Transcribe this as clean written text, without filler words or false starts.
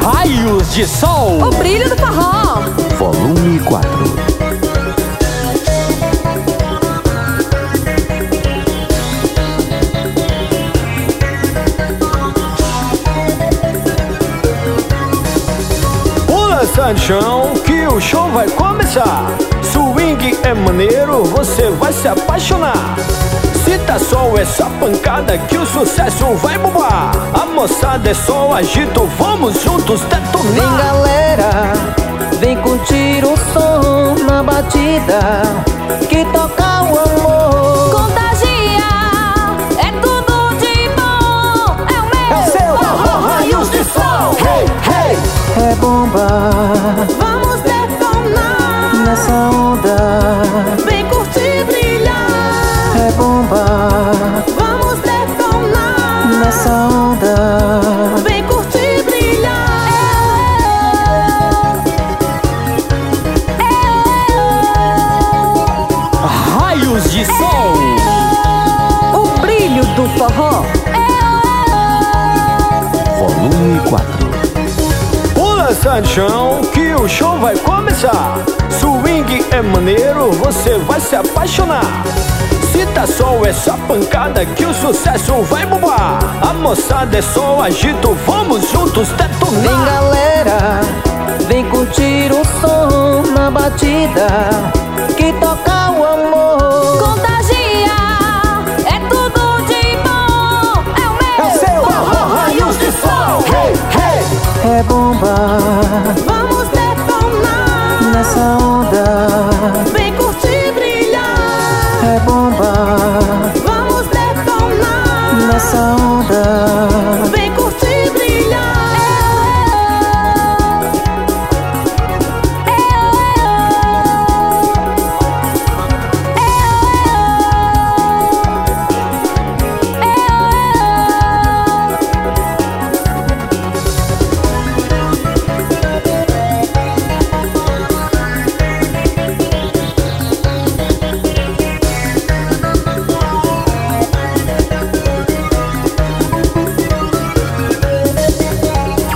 Raios de sol. O brilho do forró. Volume 4. Pula, sai no chão, que o show vai começar. Swing é maneiro, você vai se apaixonar. Se tá sol é só pancada que o sucesso vai bombar. A moçada é só agito, vamos juntos detonar. Vem galera, vem curtir o som na batida que toca o amor. Contagia, é tudo de bom. É o meu. É o seu forró, raios de sol. Hey, hey. É bomba Vamos detonar. nessa onda. Vem curtir, brilhar. É bomba Vamos detonar. nessa onda. Vem curtir, brilhar. Raios de sol. O brilho do forró. Volume 4. Pula, sai no chão, que o show vai começar. Swing é maneiro, você vai se apaixonar. Se tá sol é só pancada que o sucesso vai bombar. A moçada é só agito, vamos juntos detonar. Vem galera, vem curtir o som na batida que toca